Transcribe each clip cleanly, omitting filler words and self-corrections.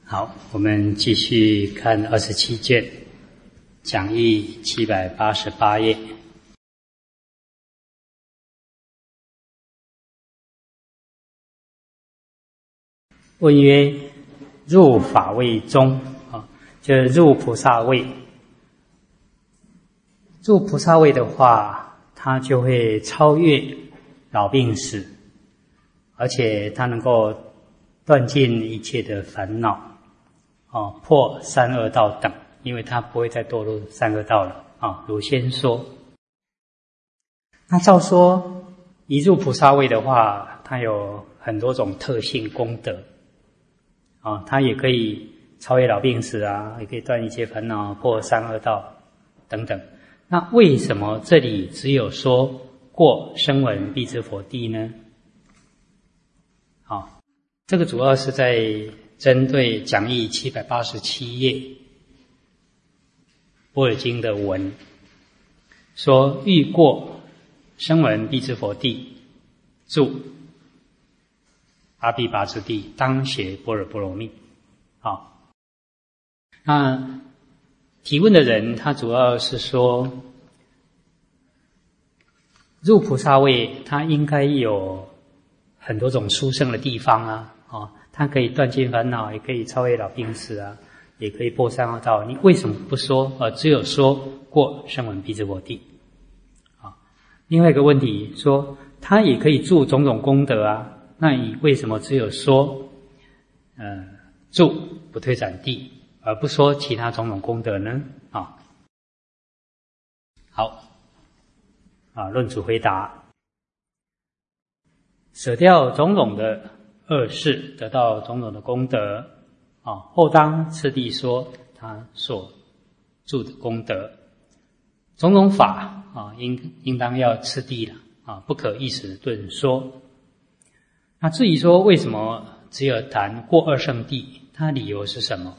好，我们继续看27卷，讲义788页。问曰：入法位中，就是入菩萨位。入菩萨位的话，它就会超越老病死，而且它能够断尽一切的烦恼，破三恶道等，因为它不会再堕入三恶道了。如先说，那照说一入菩萨位的话，它有很多种特性功德，它也可以超越老病死啊，也可以断一切烦恼，破三恶道等等。那为什么这里只有说过声闻辟支佛地呢？这个主要是在针对讲义787页般若经的文，说欲过声闻辟支佛地，住阿鞞跋致地，当学般若波罗蜜。那提问的人他主要是说，入菩萨位他应该有很多种殊胜的地方啊，他可以断尽烦恼，也可以超越老病死啊，也可以破三恶道，你为什么不说只有说过声闻辟支佛地？另外一个问题说，他也可以助种种功德啊，那你为什么只有说助不退转地，而不说其他种种功德呢？好，论主回答：舍掉种种的恶事，得到种种的功德，后当次第说他所助的功德。种种法应当要次第了不可一时顿说。那至于说为什么只有谈过二圣地，它理由是什么？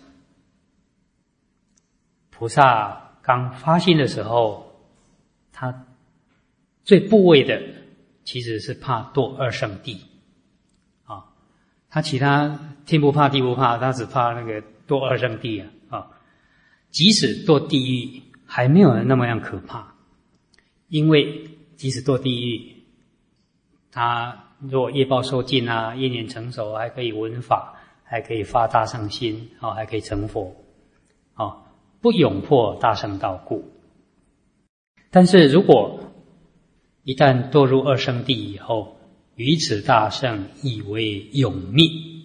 菩萨刚发心的时候，他最怖畏的其实是怕堕二圣地他其他天不怕地不怕，他只怕那个堕二圣地即使堕地狱还没有那么样可怕，因为即使堕地狱，他如果业报受尽业年成熟，还可以闻法，还可以发大乘心还可以成佛不永破大乘道故。但是如果一旦堕入二圣地以后，于此大圣亦为永灭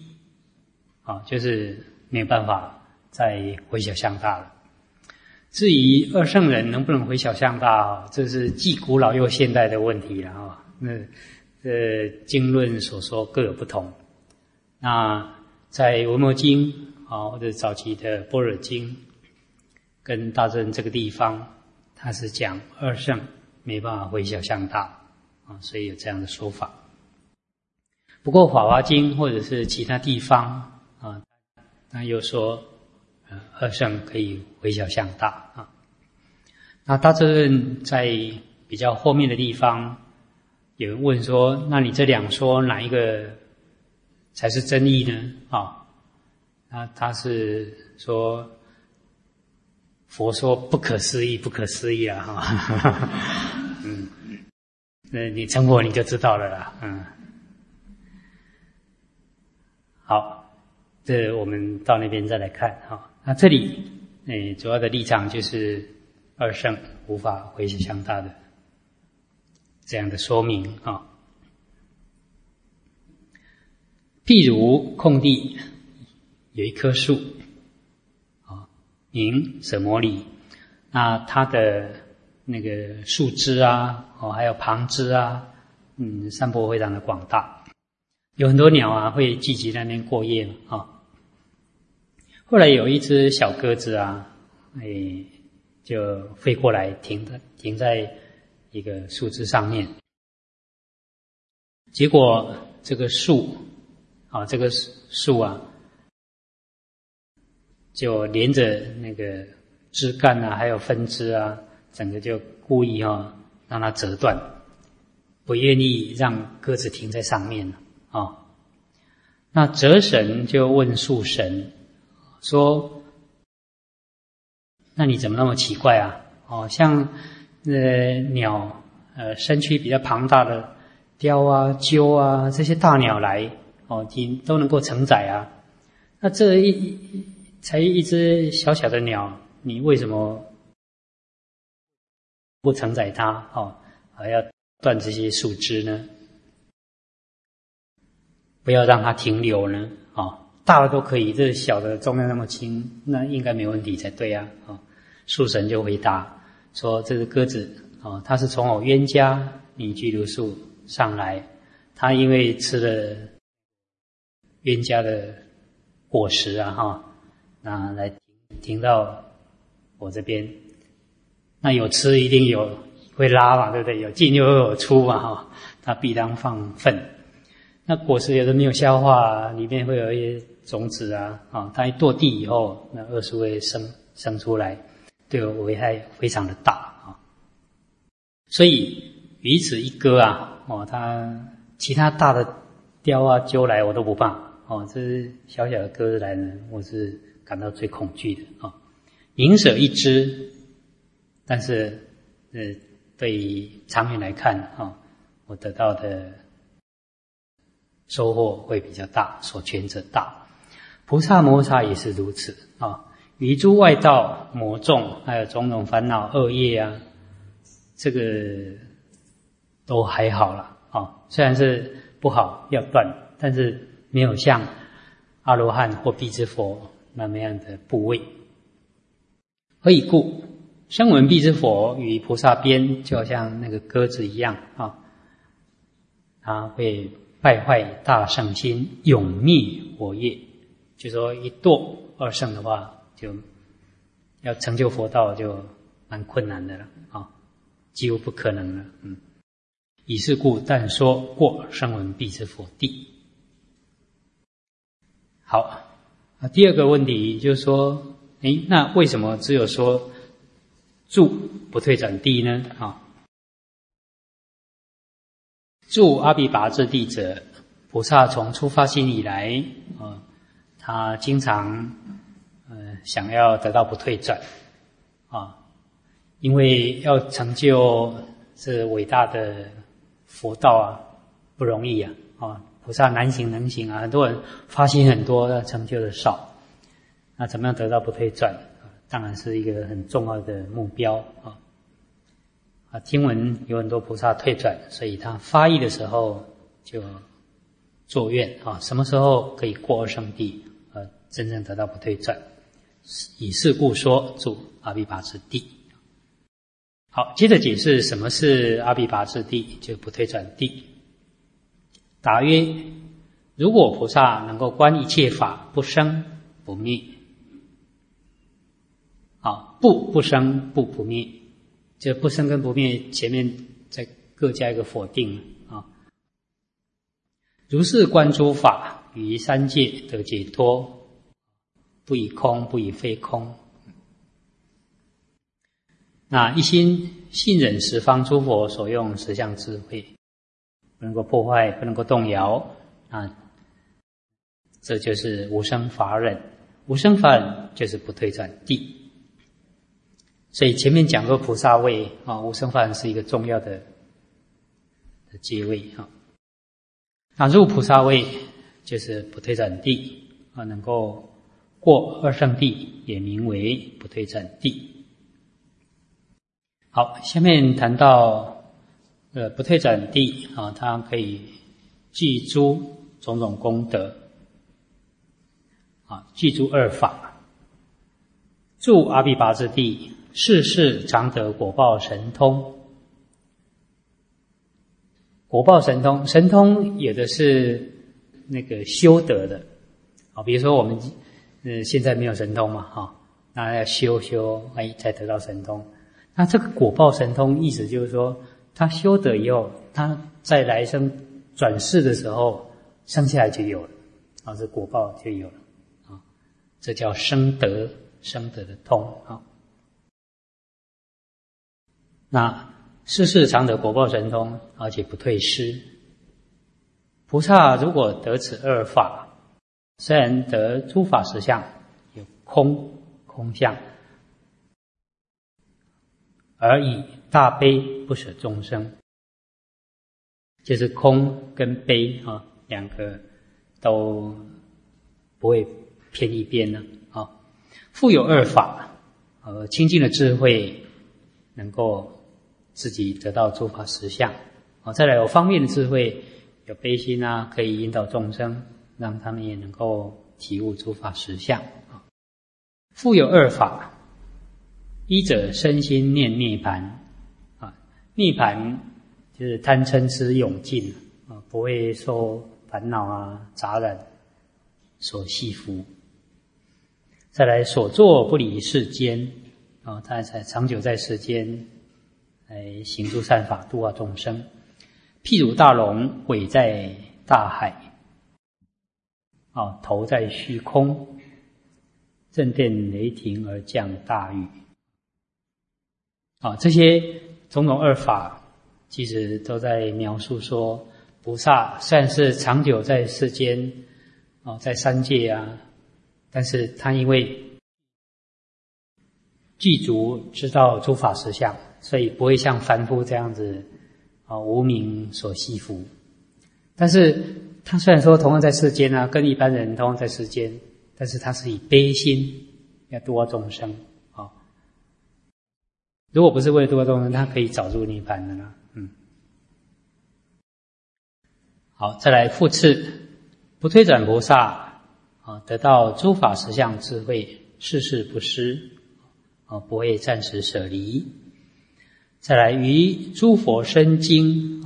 就是没有办法再回小向大了。至于二圣人能不能回小向大这是既古老又现代的问题了经论所说各有不同。那在维摩经或者早期的般若经跟大乘这个地方，它是讲二圣没办法回小向大所以有这样的说法。不过法华经或者是其他地方那又说二圣可以回小向大那大乘在比较后面的地方，有人问说，那你这两说哪一个才是真义呢？那他是说佛说不可思议，不可思议你成佛你就知道了啦。好，这我们到那边再来看那这里主要的立场就是二圣无法回小向大的这样的说明譬如空地有一棵树名舍摩里，那它的那个树枝还有旁枝散播非常的广大，有很多鸟会聚集在那边过夜后来有一只小鸽子就飞过来停在一个树枝上面，结果这个树就连着那个枝干还有分枝整个就故意让它折断，不愿意让鸽子停在上面那折神就问树神说，那你怎么那么奇怪啊？像鸟，身躯比较庞大的雕啊、鸠啊这些大鸟来，都能够承载啊。那这才一只小小的鸟，你为什么不承载它？还要断这些树枝呢？不要让它停留呢？大的都可以，这小的重量那么轻，那应该没问题才对啊。树神就回答说，这只鸽子它是从我冤家拟居留树上来，它因为吃了冤家的果实啊，那来停到我这边。那有吃一定有会拉嘛，对不对？有进又有出嘛，它必当放粪。那果实有的没有消化，里面会有一些种子啊，它一堕地以后，那恶树会生出来，对我危害非常的大啊。所以于此一鸽啊，它其他大的雕啊鸠来我都不怕，这是小小的鸽子来呢，我是感到最恐惧的啊。宁舍一只，但是对于长远来看我得到的收获会比较大，所权者大。菩萨摩擦也是如此于诸外道魔众，还有种种烦恼恶业啊，这个都还好了虽然是不好要断，但是没有像阿罗汉或辟支佛那么样的部位。何以故？声闻辟支佛与菩萨边，就好像那个鸽子一样它会败坏大圣心，永灭我业。就说一堕二圣的话，就要成就佛道就蛮困难的了几乎不可能了。以是故，但说过声闻辟支佛地。好，第二个问题就是说，那为什么只有说住不退转地呢？住阿鞞跋致地者，菩萨从出发心以来他经常想要得到不退转因为要成就这伟大的佛道不容易菩萨难行能行很多人发心很多，成就的少。那怎么样得到不退转？当然是一个很重要的目标听闻有很多菩萨退转，所以他发意的时候就作愿什么时候可以过二圣地真正得到不退转。以是故说住阿鞞跋致地。好，接着解释什么是阿鞞跋致地，就不退转地。答曰：如果菩萨能够观一切法不生不灭不生不灭，这不生跟不灭前面再各加一个否定如是观诸法，于三界得解脱，不以空不以非空。那一心信忍十方诸佛所用实相智慧，不能够破坏，不能够动摇这就是无生法忍。无生法忍就是不退转地。所以前面讲过菩萨位无生法忍是一个重要的阶位那入菩萨位就是不退转地能够过二圣地，也名为不退转地。好，下面谈到不退转地它可以具诸种种功德具诸二法。住阿鞞跋致地，世世常得果报神通。果报神通，神通有的是那个修得的比如说我们现在没有神通嘛那要修才得到神通。那这个果报神通意思就是说，他修得以后，他在来生转世的时候生下来就有了这果报就有了这叫生得的通那世世常得果报神通，而且不退失。菩萨如果得此二法，虽然得诸法实相， 空相，而以大悲不舍众生，就是空跟悲两个都不会偏一边呢复有二法，清净的智慧能够自己得到诸法实相再来有方便的智慧，有悲心可以引导众生，让他们也能够体悟诸法实相复有二法，一者身心念涅盘涅盘就是贪嗔痴永尽不会受烦恼杂染所系缚。再来所作不离世间他才长久在世间来行诸善法，度化众生。譬如大龙尾在大海头在虚空，震电雷霆而降大雨这些种种二法其实都在描述说，菩萨虽然是长久在世间在三界但是他因为具足知道诸法实相，所以不会像凡夫这样子无明所系缚。但是他虽然说同样在世间跟一般人同样在世间，但是他是以悲心要度化众生如果不是为了度化众生，他可以早入涅槃的啦。好，再来复次，不退转菩萨得到诸法实相智慧，事事不失不会暂时舍离。再来于诸佛身经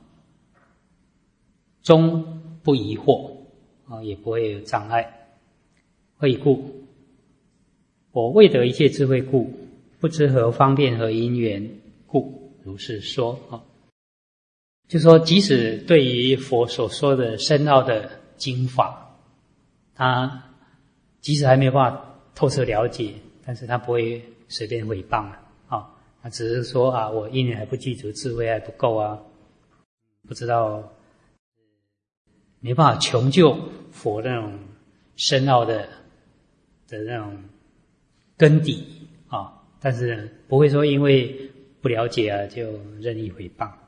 中不疑惑也不会有障碍。何以故？我未得一切智慧故，不知何方便和因缘故，如是说就说即使对于佛所说的深奥的经法，他即使还没有办法透彻了解，但是他不会随便诽谤他只是说我因缘还不具足，智慧还不够不知道，没办法穷究佛那种深奥的那种根底但是不会说因为不了解就任意诽谤。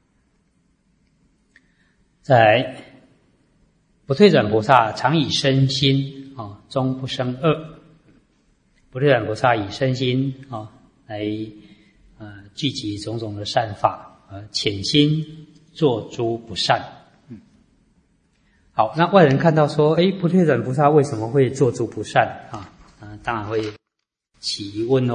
再来，不退转菩萨常以身心终不生恶。不退转菩萨以身心来聚集种种的善法潜心做诸不善。好，那外人看到说不退转菩萨为什么会做诸不善当然会起疑问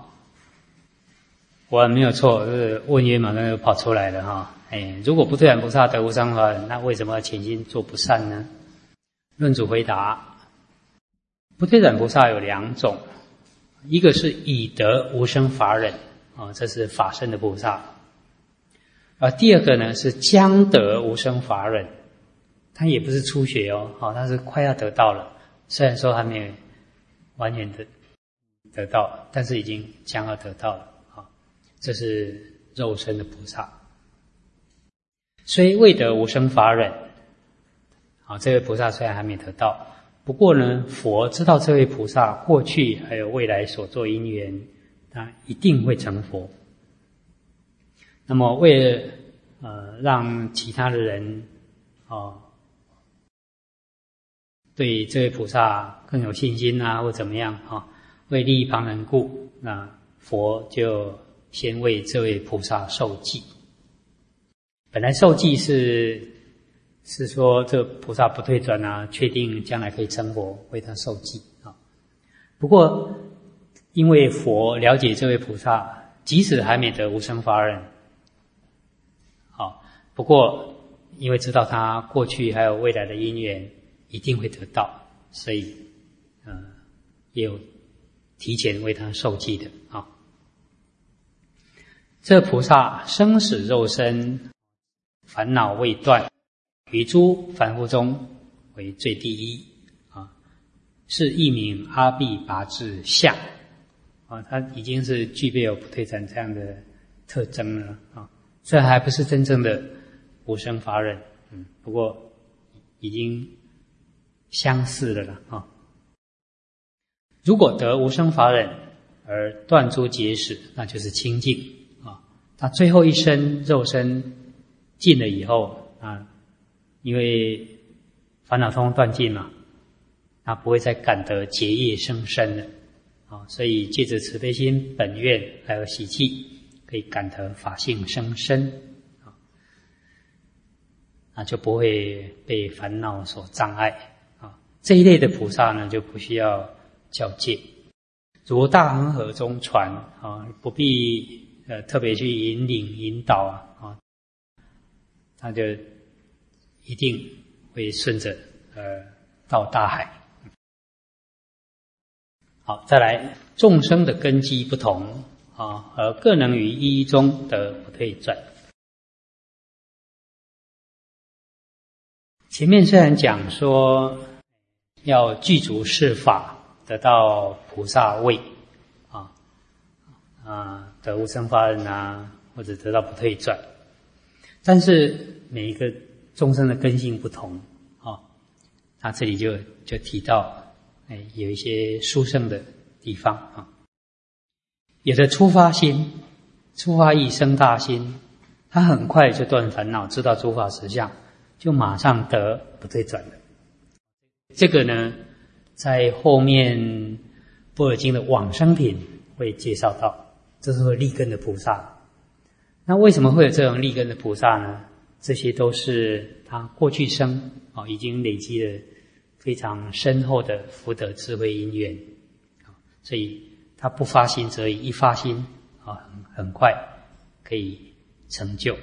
我没有错，问曰马上就跑出来了如果不退转菩萨得无上法忍，那为什么要潜心做不善呢？论主回答，不退转菩萨有两种，一个是已得无生法忍这是法身的菩萨，而第二个呢是将得无生法忍，他也不是初学他是快要得到了，虽然说还没有完全的得到，但是已经将要得到了这是肉身的菩萨。虽未得无生法忍这位菩萨虽然还没得到，不过呢佛知道这位菩萨过去还有未来所做因缘，他一定会成佛。那么为了让其他的人对这位菩萨更有信心或怎么样为利益旁人故，那佛就先为这位菩萨受记。本来受记是说这菩萨不退转确定将来可以成佛，为他受记不过因为佛了解这位菩萨即使还没得无生法忍不过因为知道他过去还有未来的因缘一定会得到，所以也有提前为他受记的这菩萨生死肉身烦恼未断，于诸凡夫中为最第一是一名阿鞞跋致相他已经是具备有不退转这样的特征了虽然还不是真正的无生法忍不过已经相似了如果得无生法忍而断诸结使，那就是清净啊。他最后一生肉身尽了以后啊，因为烦恼通断尽嘛，他不会再感得结业生身了啊，所以借着慈悲心、本愿还有习气，可以感得法性生身啊，那就不会被烦恼所障碍啊。这一类的菩萨呢，就不需要教戒，如大恒河中船啊，不必特别去引领引导啊，他就一定会顺着到大海。好，再来，众生的根基不同啊，而各能于一中得不退转。前面虽然讲说要具足四法，得到菩萨位得无生法忍啊，或者得到不退转，但是每一个众生的根性不同啊，他这里就提到有一些殊胜的地方啊，有的出发心、出发意生大心，他很快就断烦恼，知道诸法实相，就马上得不退转了。这个呢，在后面《般若经》的往生品会介绍到，这是立根的菩萨。那为什么会有这种立根的菩萨呢？这些都是他过去生已经累积了非常深厚的福德智慧因缘，所以他不发心则已，一发心很快可以成就。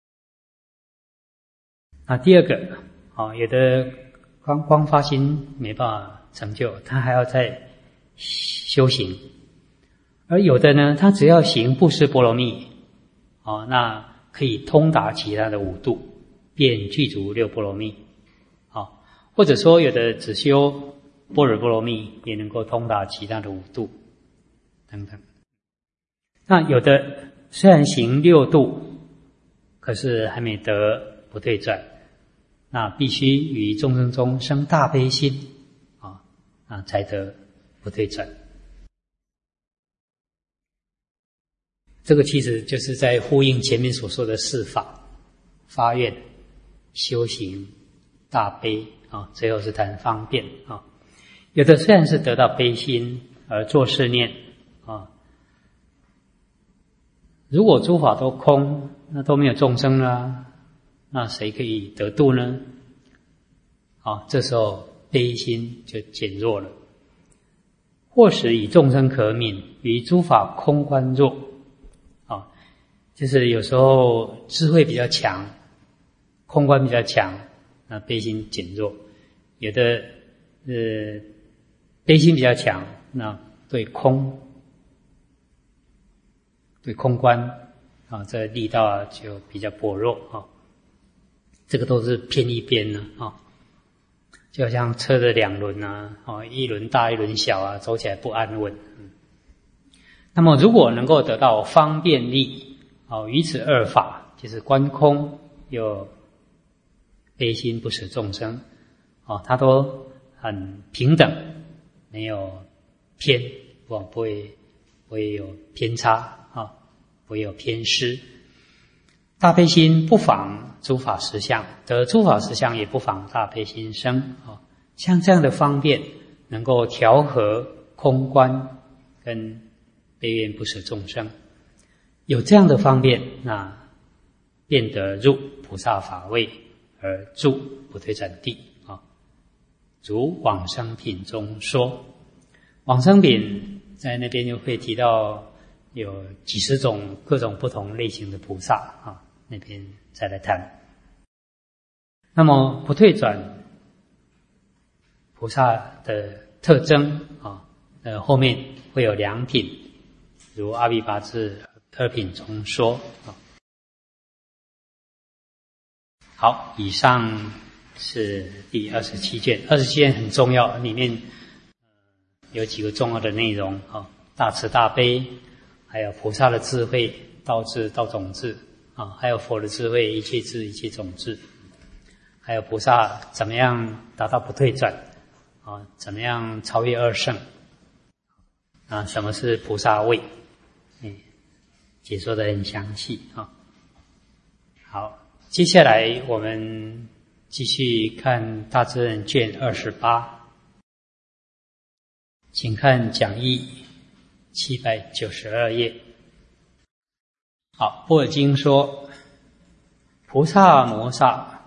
那第二个有的光发心没办法成就，他还要再修行。而有的呢，他只要行布施波罗蜜那可以通达其他的五度，便具足六波罗蜜或者说有的只修般若波罗蜜，也能够通达其他的五度等等。那有的虽然行六度，可是还没得不退转，那必须于众生中生大悲心才得不退转。这个其实就是在呼应前面所说的四法：发愿、修行、大悲最后是谈方便有的虽然是得到悲心而做是念如果诸法都空，那都没有众生了，那谁可以得度呢？这时候悲心就减弱了。或使以众生可悯，于诸法空观弱就是有时候智慧比较强，空观比较强，那悲心减弱。有的悲心比较强，那对空观这力道就比较薄弱这个都是偏一边呢就好像车的两轮一轮大一轮小走起来不安稳。那么如果能够得到方便力于此二法，就是观空又悲心不舍众生它都很平等，没有偏不会有偏差不会有偏失。大悲心不妨诸法实相，得诸法实相也不妨大悲心生像这样的方便能够调和空观跟悲愿不舍众生，有这样的方便，那便得入菩萨法位而住不退转地如往生品中说。往生品在那边就会提到有几十种各种不同类型的菩萨那边再来谈。那么不退转菩萨的特征后面会有两品，如阿毗跋致二品中说好，以上是第27卷。27卷很重要，里面有几个重要的内容大慈大悲，还有菩萨的智慧，道智道种智还有佛的智慧，一切智一切种智，还有菩萨怎么样达到不退转怎么样超越二圣啊，什么是菩萨位？解说得很详细啊。好，接下来我们继续看《大智论》卷28，请看讲义792页。好，般若经说，菩萨摩萨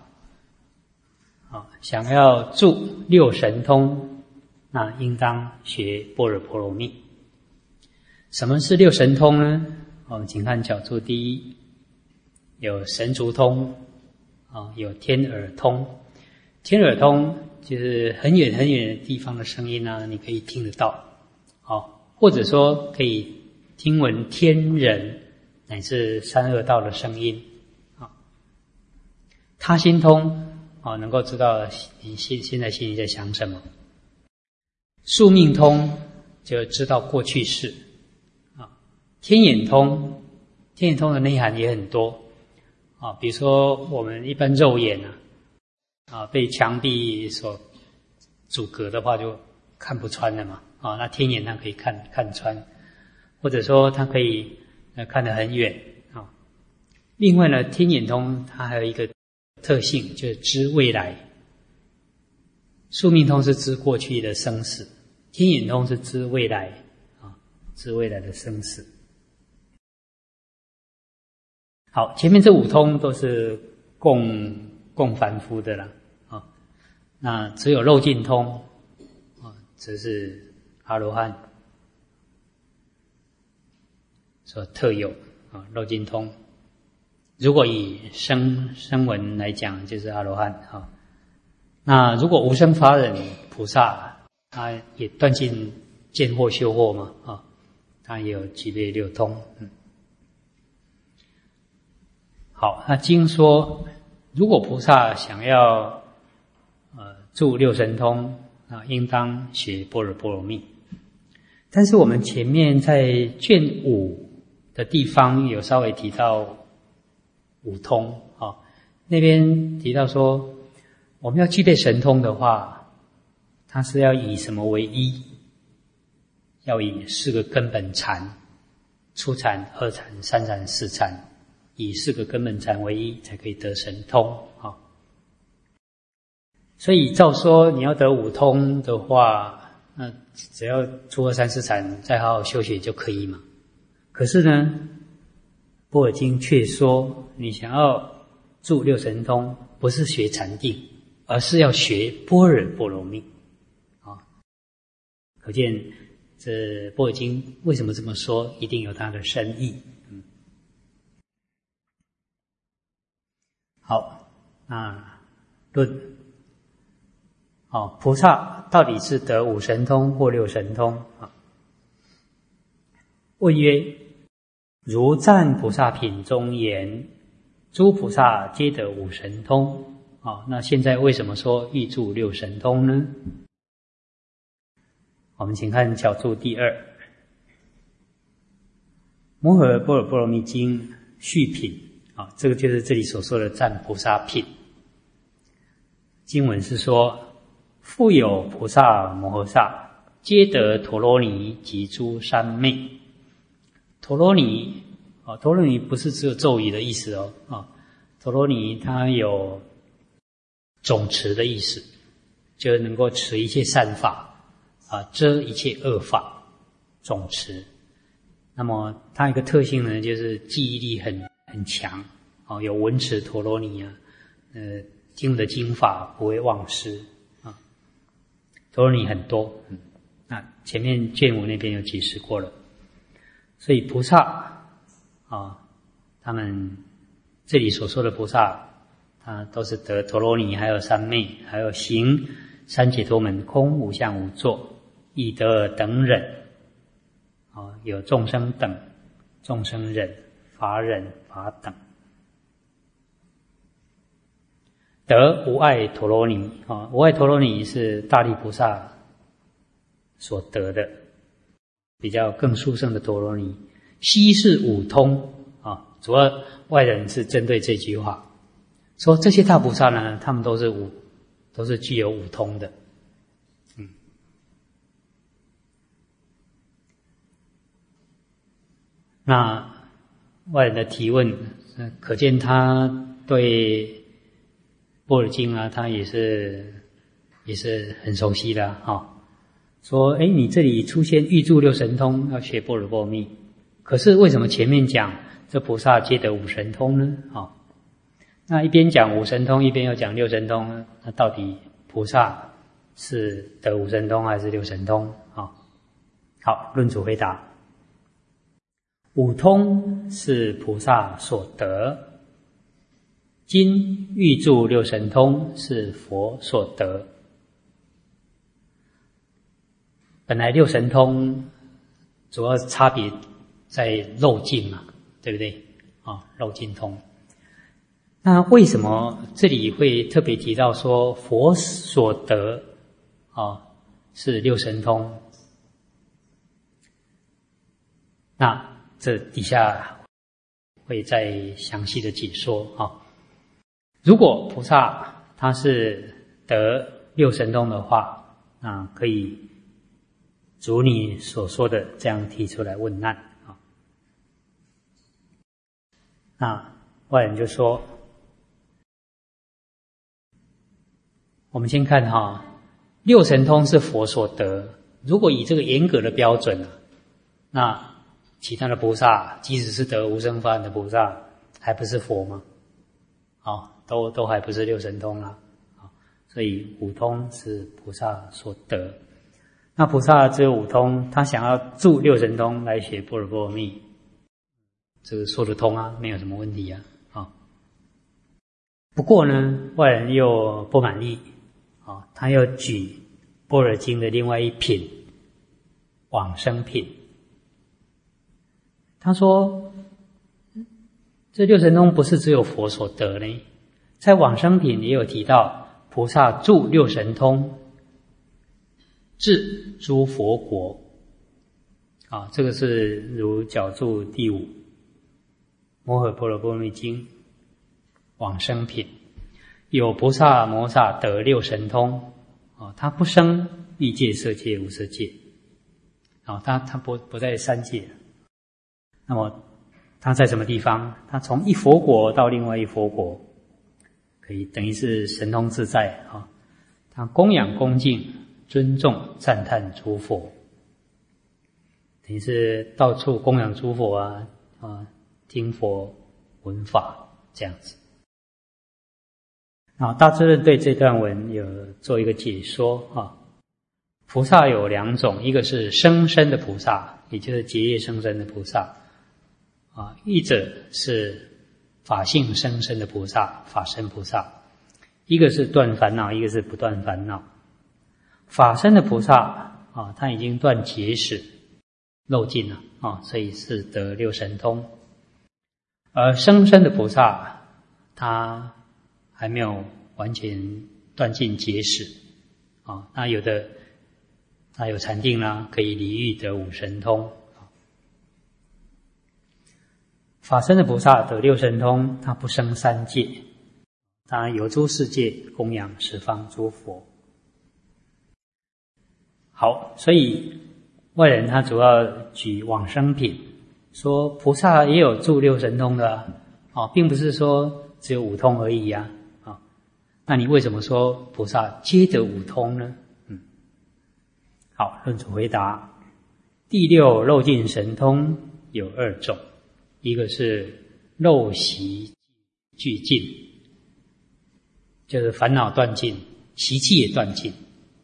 想要住六神通，那应当学般若波罗蜜。什么是六神通呢？我们请看角注第一，有神足通，有天耳通。天耳通就是很远很远的地方的声音啊，你可以听得到，或者说可以听闻天人乃至三恶道的声音。他心通，能够知道你现在心里在想什么。宿命通就知道过去式。天眼通，天眼通的内涵也很多比如说我们一般肉眼被墙壁所阻隔的话就看不穿了嘛那天眼它可以看穿，或者说它可以看得很远另外呢，天眼通它还有一个特性，就是知未来。宿命通是知过去的生死，天眼通是知未来知未来的生死。好，前面这五通都是供凡夫的啦那只有漏尽通这是阿罗汉所特有漏尽通。如果以声闻来讲，就是阿罗汉那如果无生法忍菩萨，他也断尽见惑修惑嘛他也有具备六通好，那经说，如果菩萨想要住六神通应当学般若波罗蜜。但是我们前面在卷5的地方有稍微提到五通那边提到说，我们要具备神通的话，它是要以什么为依？要以4个根本禅，初禅、二禅、三禅、四禅，以4个根本禅为依，才可以得神通所以照说你要得五通的话，那只要初二三四禅再好好修学就可以嘛。可是呢，般若经却说，你想要住六神通，不是学禅定，而是要学般若波罗蜜可见这般若经为什么这么说，一定有它的深意好，那论菩萨到底是得五神通或六神通问曰：如赞菩萨品中言，诸菩萨皆得五神通那现在为什么说欲住六神通呢？我们请看角注第2，摩诃般若波罗蜜经续品这个就是这里所说的赞菩萨品。经文是说，复有菩萨摩诃萨，皆得陀罗尼及诸三昧。陀罗尼陀罗尼不是只有咒语的意思陀罗尼它有总持的意思，就能够持一切善法遮一切恶法，总持。那么它一个特性呢，就是记忆力很强有闻持陀罗尼听的经法不会忘失陀罗尼很多那前面卷5那边有解释过了。所以菩萨他们这里所说的菩萨都是得陀罗尼，还有三昧，还有行三解脱门，空无相无作，亦得等忍有众生等、众生忍、法忍、法等，得无碍陀罗尼无碍陀罗尼是大力菩萨所得的，比较更殊胜的陀罗尼。悉是五通主要外人是针对这句话说，这些大菩萨呢，他们都是具有五通的那外人的提问，可见他对般若经啊，他也是很熟悉的说你这里出现欲住六神通，要学般若波罗蜜，可是为什么前面讲这菩萨皆得五神通呢？那一边讲五神通，一边又讲六神通，那到底菩萨是得五神通还是六神通？好，论主回答：五通是菩萨所得，今欲住六神通是佛所得。本来六神通主要差别在漏尽嘛，对不对？漏尽通。那为什么这里会特别提到说佛所得是六神通？那这底下会再详细的解说如果菩萨他是得六神通的话，那可以如你所说的这样提出来问难那外人就说，我们先看六神通是佛所得，如果以这个严格的标准那其他的菩萨即使是得无生法忍的菩萨还不是佛吗？都还不是六神通啦所以五通是菩萨所得。那菩萨只有五通，他想要住六神通来学般若波罗蜜，这个说得通没有什么问题不过呢，外人又不满意他又举般若经的另外一品往生品。他说这六神通不是只有佛所得呢，在往生品也有提到菩萨住六神通至诸佛国这个是如角注第5摩诃般若波罗蜜经往生品，有菩萨摩萨得六神通他不生欲界、色界、无色界他不在三界。那么他在什么地方？他从一佛国到另外一佛国，可以等于是神通自在他供养恭敬尊重赞叹诸佛，等于是到处供养诸佛听佛闻法这样子。大智论对这段文有做一个解说菩萨有两种，一个是生身的菩萨，也就是结业生身的菩萨一者是法性生身的菩萨，法身菩萨，一个是断烦恼，一个是不断烦恼。法身的菩萨他已经断结使漏尽了所以是得六神通。而生身的菩萨他还没有完全断尽结使那有的他有禅定啦，可以离欲得五神通。法身的菩萨得六神通，他不生三界，他游诸世界供养十方诸佛。好，所以外人他主要举往生品，说菩萨也有住六神通的并不是说只有五通而已那你为什么说菩萨皆得五通呢？好，论主回答：第六漏尽神通有二种，一个是漏习俱尽，就是烦恼断尽，习气也断尽。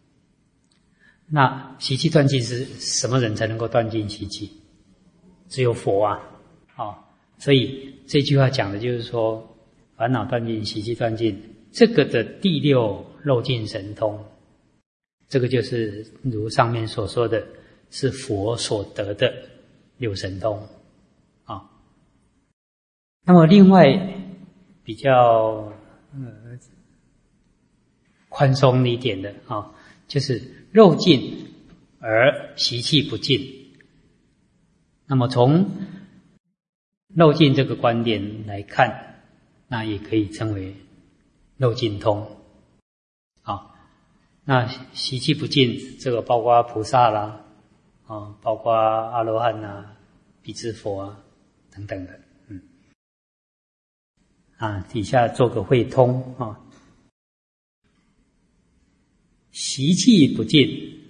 那习气断尽是什么人才能够断尽习气？只有佛所以这句话讲的就是说烦恼断尽，习气断尽，这个的第六漏尽神通，这个就是如上面所说的是佛所得的六神通那么另外比较宽松一点的就是肉尽而习气不尽。那么从漏尽这个观点来看，那也可以称为漏尽通那习气不尽，这个包括菩萨啦包括阿罗汉彼支佛等等的。底下做个会通啊。习气不尽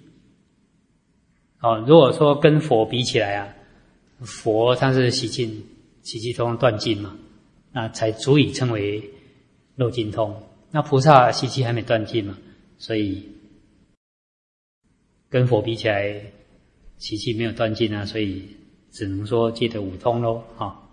如果说跟佛比起来啊，佛他是习气通断尽嘛，那才足以称为漏尽通。那菩萨习气还没断尽嘛，所以跟佛比起来，习气没有断尽啊，所以只能说皆得五通咯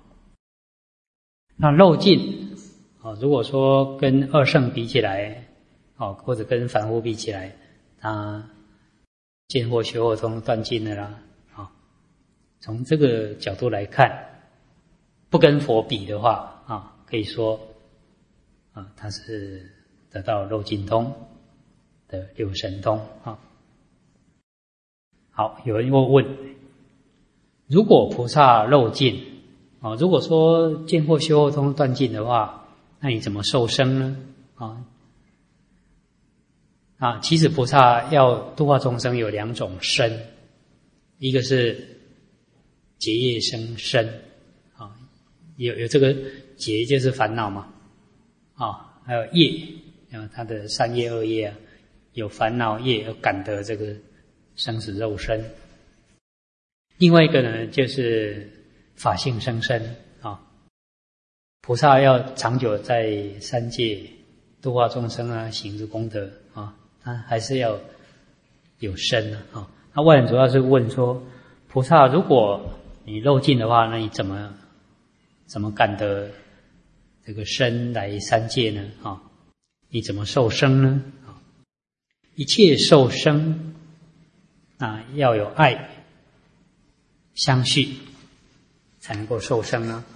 那漏尽如果说跟二圣比起来或者跟凡夫比起来，他见惑修惑通断尽了啦从这个角度来看，不跟佛比的话可以说他是得到漏尽通的六神通好，有人又问，如果菩萨漏尽如果说见惑修惑通断尽的话，那你怎么受生呢其实菩萨要度化众生有两种生，一个是结业生身有这个结就是烦恼嘛还有业，他的三业二业有烦恼业而感得这个生死肉身。另外一个呢就是法性生身菩萨要长久在三界度化众生行之功德他还是要有身那外人主要是问说，菩萨如果你漏尽的话，那你怎么感得这个身来三界呢你怎么受生呢一切受生要有爱相续才能够受生呢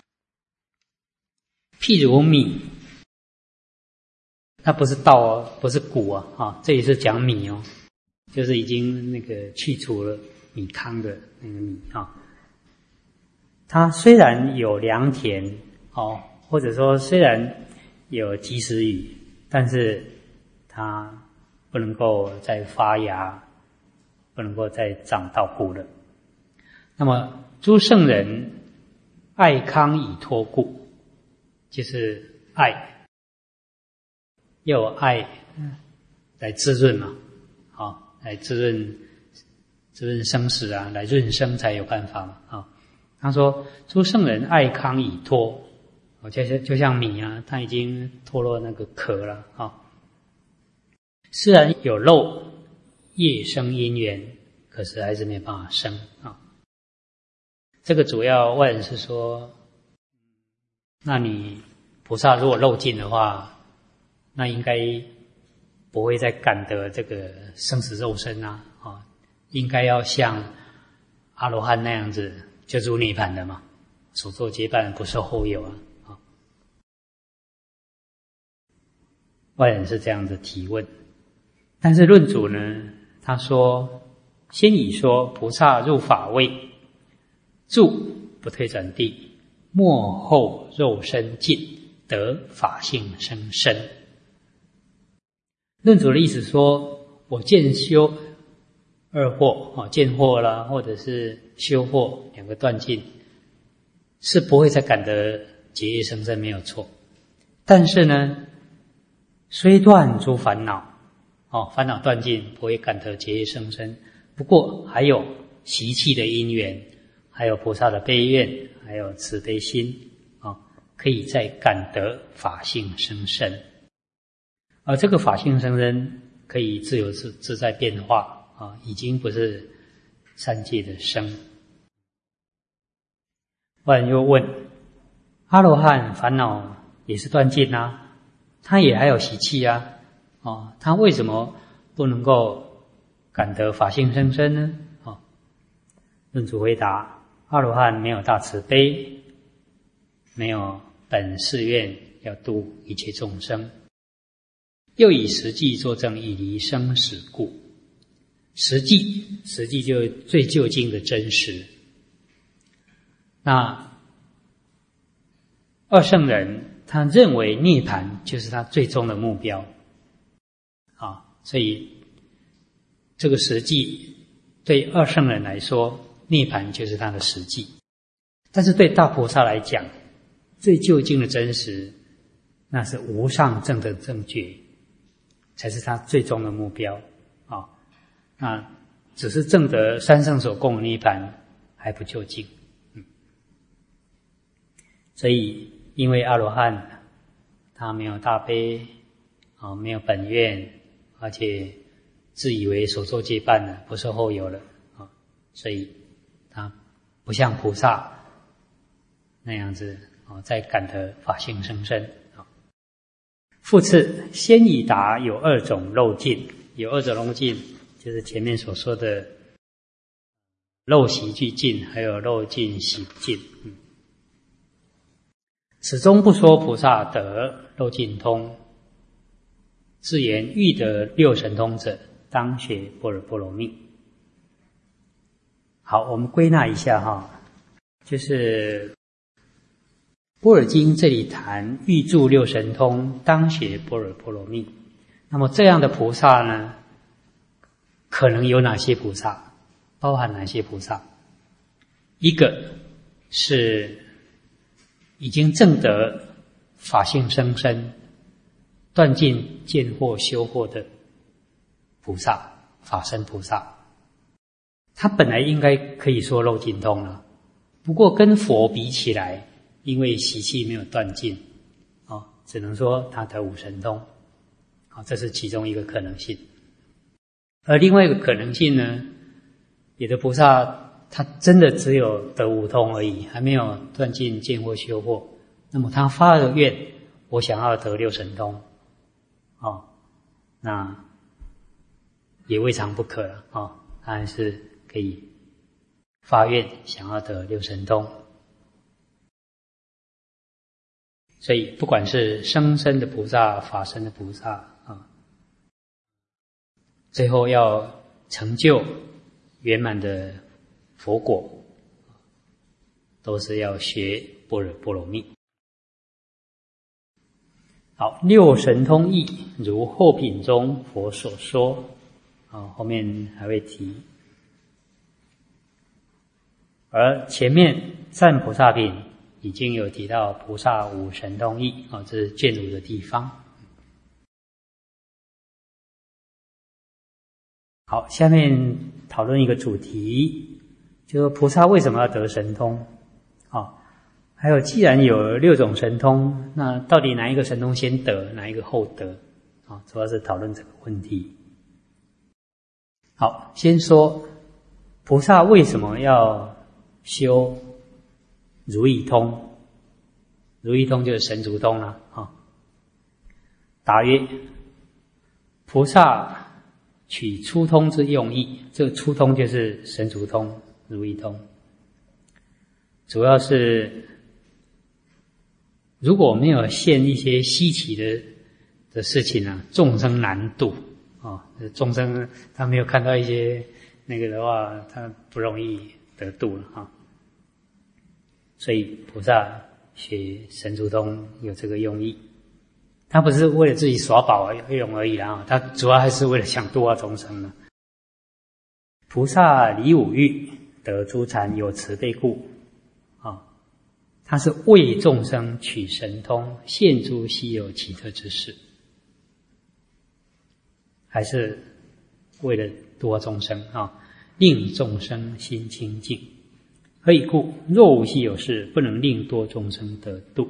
譬如米，它不是稻不是谷这也是讲米就是已经那个去除了米糠的那个米它虽然有良田或者说虽然有及时雨，但是它不能够再发芽，不能够再长稻谷了。那么诸圣人爱糠以托故，就是爱，要有爱来滋润嘛来滋润生死来润生才有办法嘛他说诸圣人爱糠以脱就像米它已经脱落那个壳了虽然有漏业生因缘，可是还是没办法生这个主要外人是说，那你菩萨如果漏尽的话，那应该不会再感得这个生死肉身应该要像阿罗汉那样子就入涅槃的嘛，所作皆办不受后有外人是这样子提问。但是论主呢，他说先以说菩萨入法位，住不退转地，末后肉身尽，得法性生身。论主的意思说，我见修二惑见惑啦，或者是修惑两个断尽，是不会再感得结业生身，没有错。但是呢，虽断诸烦恼烦恼断尽，不会感得结业生身，不过还有习气的因缘，还有菩萨的悲愿，还有慈悲心可以再感得法性生身。而这个法性生身可以自由自在变化已经不是三界的生。外人又问，阿罗汉烦恼也是断尽他也还有习气他为什么不能够感得法性生身呢论主回答，阿罗汉没有大慈悲，没有本誓愿要度一切众生，又以实际作证，以离生死故。实际就最究竟的真实。那二圣人他认为涅槃就是他最终的目标所以这个实际对二圣人来说，涅槃就是他的实际。 但是对大菩萨来讲，最究竟的真实，那是无上正等正觉，才是他最终的目标啊。那只是证得三圣所供的涅槃还不究竟。所以因为阿罗汉他没有大悲没有本愿，而且自以为所作皆办了，不受后有了所以他不像菩萨那样子在感得法性生身。复次，先已达有二种漏尽，有二种漏尽，就是前面所说的漏习俱尽，还有漏尽习不尽。始终不说菩萨得漏尽通，自言欲得六神通者，当学般若波罗蜜。好，我们归纳一下就是般若经这里谈欲住六神通，当学般若波罗蜜。那么这样的菩萨呢，可能有哪些菩萨？包含哪些菩萨？一个是已经证得法性生身，断尽见惑修惑的菩萨，法身菩萨。他本来应该可以说漏尽通了，不过跟佛比起来，因为习气没有断尽只能说他得五神通这是其中一个可能性。而另外一个可能性呢，有的菩萨他真的只有得五通而已，还没有断尽见惑修惑，那么他发了愿，我想要得六神通那也未尝不可了他还是可以发愿想要得六神通。所以不管是生身的菩萨，法身的菩萨最后要成就圆满的佛果，都是要学般若波罗蜜。好，六神通义如后品中佛所说后面还会提。而前面赞菩萨品已经有提到菩萨五神通义这是卷5的地方。好，下面讨论一个主题，就是菩萨为什么要得神通还有既然有6种神通，那到底哪一个神通先得，哪一个后得主要是讨论这个问题。好，先说菩萨为什么要修如意通。如意通就是神足通了答曰：菩萨取初通之用意，这个初通就是神足通、如意通，主要是如果没有现一些稀奇的事情众生难度众生他没有看到一些那个的话，他不容易得度了所以菩萨学神足通有这个用意，他不是为了自己耍宝用而已他主要还是为了想度化众生呢。菩萨离五欲，得诸禅有慈悲故他是为众生取神通，现诸稀有奇特之事，还是为了度化众生令众生心清净。何以故？若无稀有事，不能令多众生得度。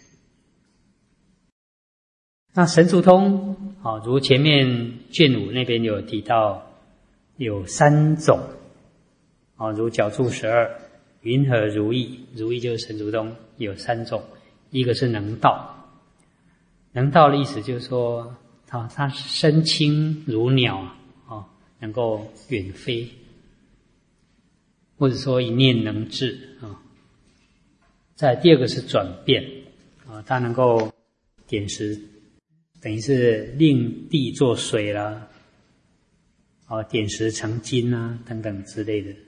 那神足通如前面卷5那边有提到，有3种如角柱12、云何如意，如意就是神足通，有3种。一个是能道，能道的意思就是说它身轻如鸟能够远飞，或者说一念能至再第二个是转变它能够点石，等于是令地作水啦点石成金等等之类的。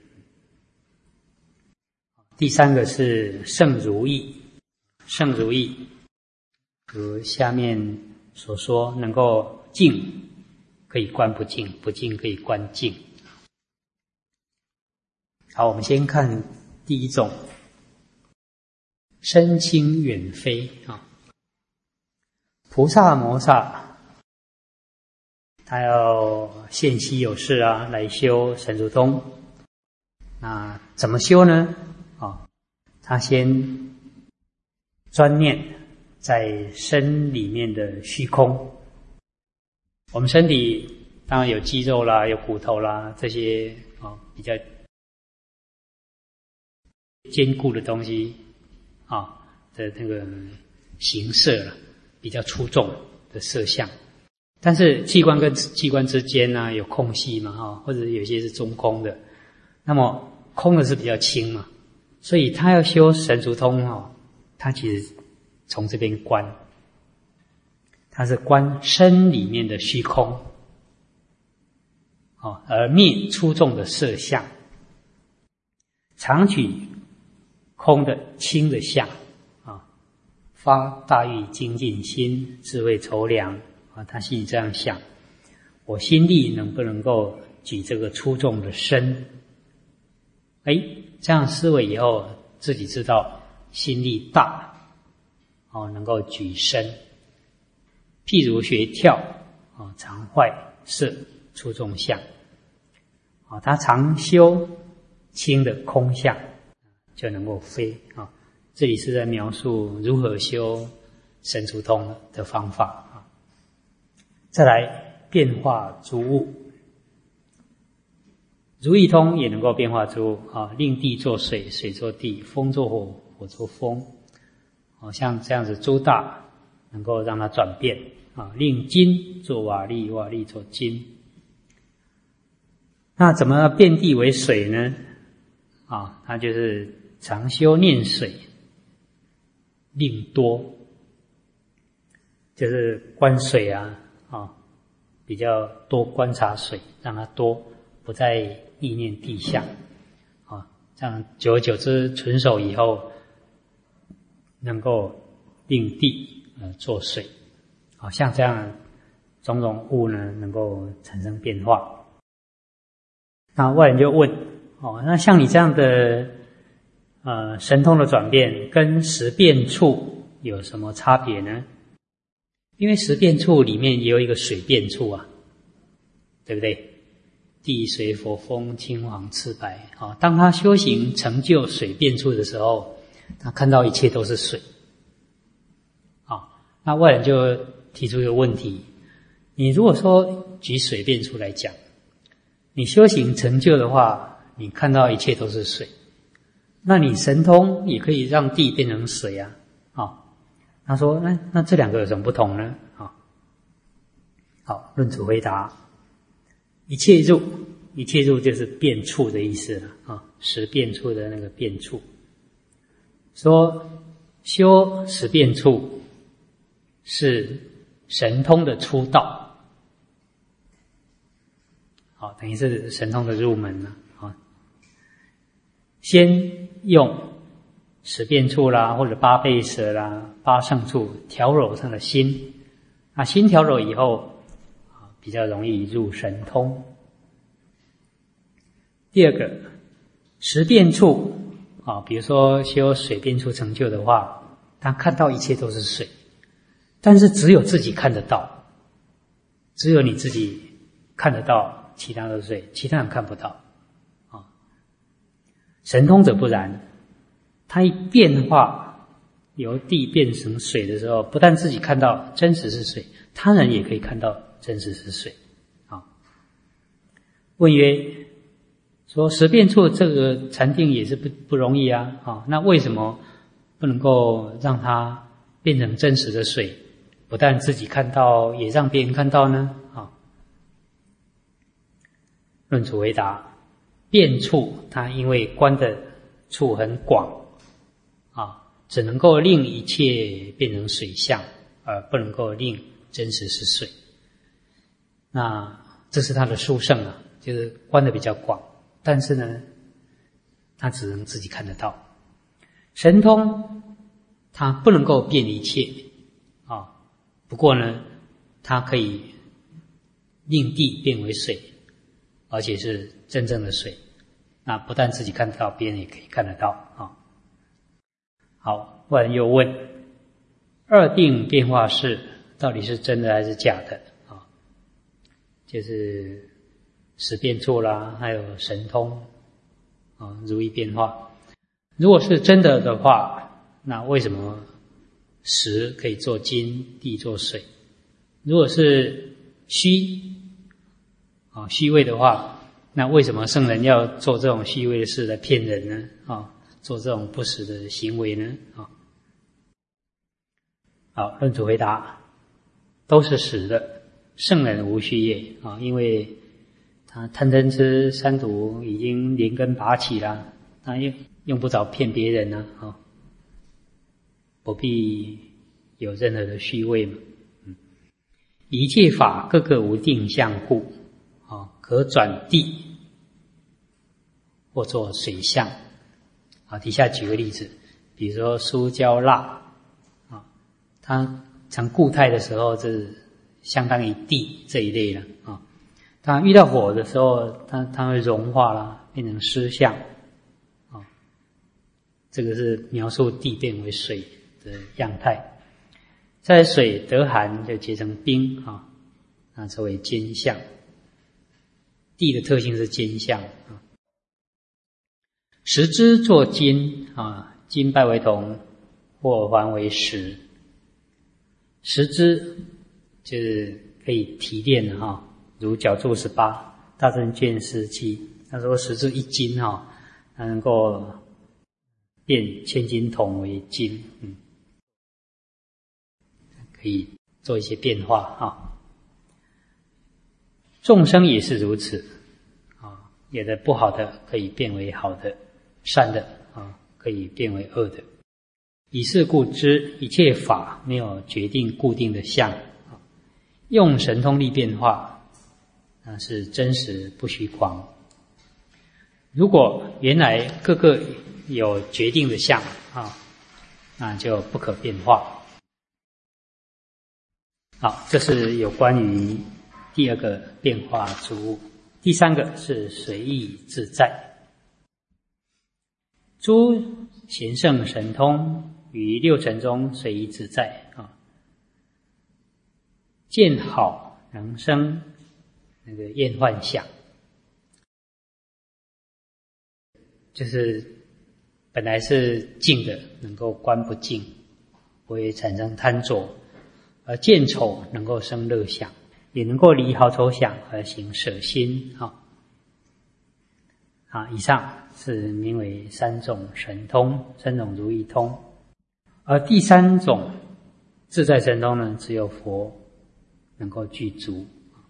第3个是胜如意，胜如意如下面所说，能够静可以观不静，不静可以观静。好，我们先看第一种身轻远飞啊。菩萨摩萨他要现稀有事啊，来修神足通。那怎么修呢？他先专念在身里面的虚空。我们身体当然有肌肉啦，有骨头啦，这些比较坚固的东西的那个形色啦，比较出众的色相。但是器官跟器官之间呢，有空隙嘛，或者有些是中空的，那么空的是比较轻嘛，所以他要修神足通他其实从这边观，他是观身里面的虚空而灭出众的色相，常取空的轻的相发大欲精进心，智慧筹量他心里这样想，我心力能不能够举这个出众的身？这样思维以后，自己知道心力大能够举身。譬如学跳常坏色出众相他常修轻的空相，就能够飞这里是在描述如何修神足通的方法再来变化诸物，如意通也能够变化诸物令地作水，水作地，风作火，火作风像这样子诸大能够让它转变令金作瓦砾，瓦砾作金。那怎么变地为水呢？它就是常修念水，令多，就是观水比较多观察水，让它多，不再意念地相这样久而久之纯熟以后，能够令地作水像这样种种物呢，能够产生变化。那外人就问那像你这样的神通的转变，跟十变处有什么差别呢？因为十变处里面也有一个水变处对不对？地水火风青黄赤白当他修行成就水变处的时候，他看到一切都是水那外人就提出一个问题，你如果说举水变处来讲，你修行成就的话，你看到一切都是水，那你神通也可以让地变成水他说那这两个有什么不同呢？好，论主回答，一切入就是变处的意思了十变处的那个变处，说修十变处是神通的出道等于是神通的入门了先用十变处啦，或者八倍舍啦、八胜处调柔上的心心调柔以后比较容易入神通。第二个十变处比如说修水变处成就的话，他看到一切都是水，但是只有自己看得到，只有你自己看得到，其他都是水，其他人看不到神通者不然，他一变化由地变成水的时候，不但自己看到真实是水，他人也可以看到真实是水问曰，说十变处这个禅定也是不容易那为什么不能够让它变成真实的水，不但自己看到，也让别人看到呢论主回答，变处它因为观的处很广只能够令一切变成水相，而不能够令真实是水。那这是它的殊胜就是观的比较广，但是呢它只能自己看得到。神通它不能够变一切不过呢它可以令地变为水，而且是真正的水，那不但自己看得到，别人也可以看得到好，不然又问二定变化事到底是真的还是假的啊？就是识变处啦，还有神通啊，如意变化。如果是真的的话，那为什么识可以做金，地做水？如果是虚位的话，那为什么圣人要做这种虚位的事来骗人呢？做这种不实的行为呢？好，论主回答，都是实的。圣人无虚业因为他贪嗔痴三毒已经连根拔起了，他用不着骗别人不必有任何的虚位嘛。一切法各个无定相故可转地或做水相底下举个例子，比如说酥焦蜡它成固态的时候，这相当于地这一类了它遇到火的时候，它会融化啦，变成湿相这个是描述地变为水的样态。在水得寒就结成冰那称为坚相。地的特性是坚相石之作金金拜为铜，或还为石。石之就是可以提炼的如角注18大正卷47，他说石之一金它能够变千斤铜为金可以做一些变化众生也是如此有的不好的可以变为好的，善的可以变为恶的。以是故知一切法没有决定固定的相用神通力变化那是真实不虚诳。如果原来各个有决定的相那就不可变化。好，这是有关于第二个变化诸物。第三个是随意自在。诸贤圣神通于六尘中随意自在见好能生那个厌幻想，就是本来是净的，能够观不净，不会产生贪着；而见丑能够生乐想，也能够离好丑想而行舍心以上是名为三种神通，三种如意通。而第三种自在神通呢，只有佛能够具足。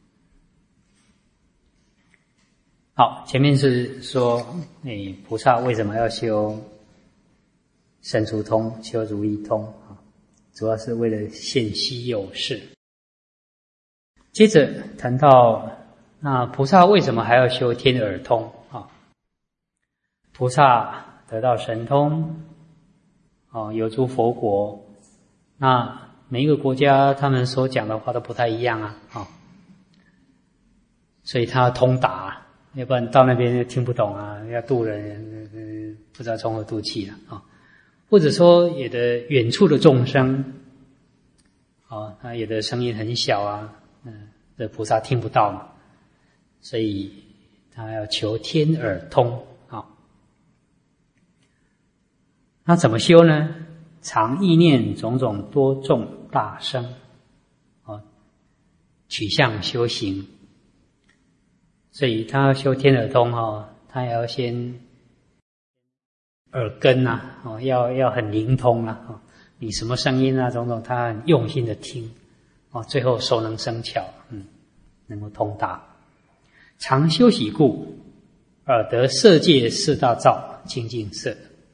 好，前面是说菩萨为什么要修神足通，修如意通主要是为了现稀有事。接着谈到那菩萨为什么还要修天耳通菩萨得到神通有诸佛国，那每一个国家他们所讲的话都不太一样所以他通达，要不然到那边听不懂要渡人不知道从何渡起了或者说有的远处的众生他有的声音很小这菩萨听不到嘛，所以他要求天耳通那怎么修呢？常意念种种多众大声取向修行。所以他要修天耳通他要先耳根要很灵通你什么声音种种他很用心的听最后熟能生巧能够通达。常修习故耳得色界四大照清净色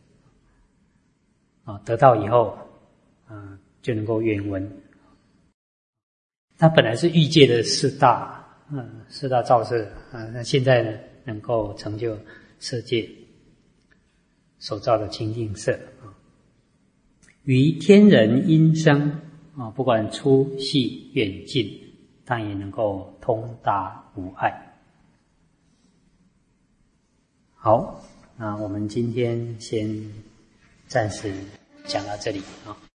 得到以后就能够远闻。它本来是欲界的四大照色那现在呢能够成就色界所造的清净色于天人音声不管粗细远近，但也能够通达无碍。好，那我们今天先暂时讲到这里啊。